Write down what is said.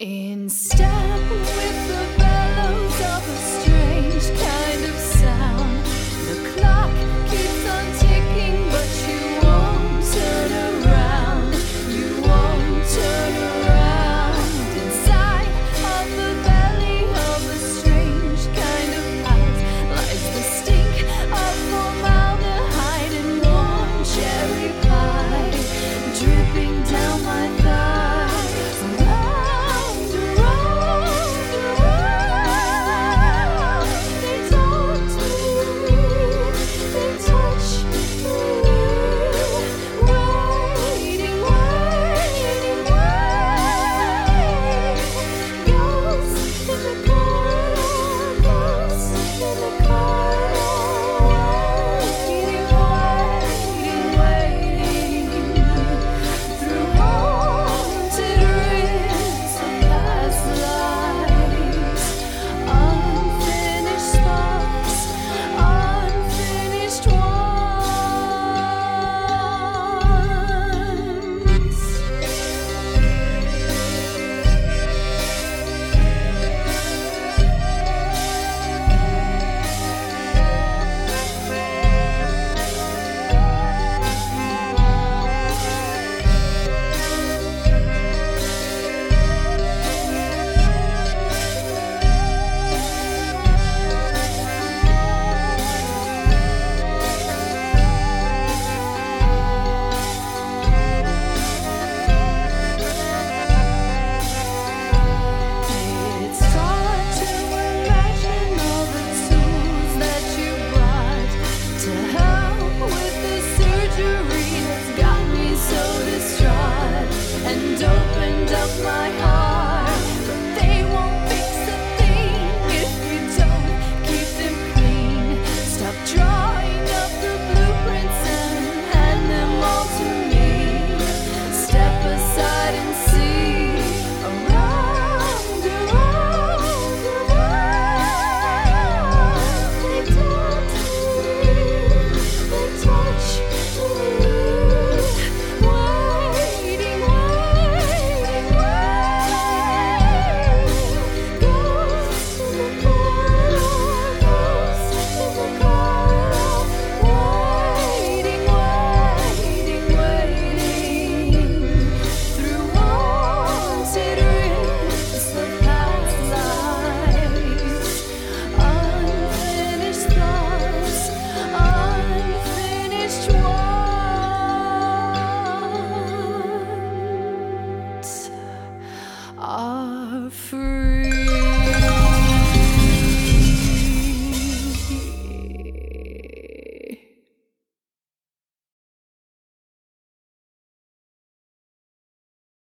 In step with the bellows of a strange kind of sound. The clock keeps on ticking, but you won't turn around. You won't turn around. Inside of the belly of a strange kind of house lies the stink of formaldehyde and warm cherry pie dripping down my thighs. Are free.